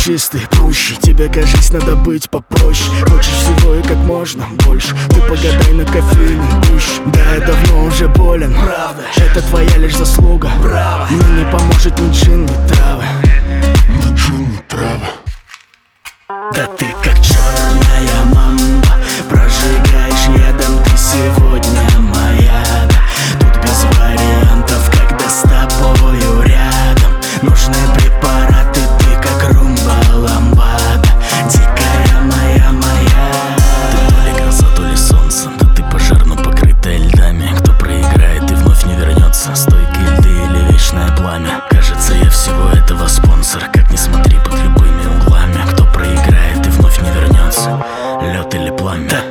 чистый, пуще. Тебе, кажись, надо быть попроще. Хочешь всего и как можно больше. Ты погадай на кофейный гуще. Да, я давно уже болен, правда. Это твоя лишь заслуга, браво. Но не поможет ни джин, ни травы. Ни джин, ни травы. Да ты как черная мамба, прожигаешь ядом ты сегодня моя. Тут без вариантов, когда с тобою рядом. Нужны препараты, ты как румба ламбада. Дикая моя. Ты то ли гроза, то ли солнце. Да ты пожар, но покрытая льдами. Кто проиграет и вновь не вернется. Стойкие льды или вечное пламя. Кажется, я всего этого спонсор. Как ни смотри под любыми углами. Кто проиграет и вновь не вернется. Лед или пламя.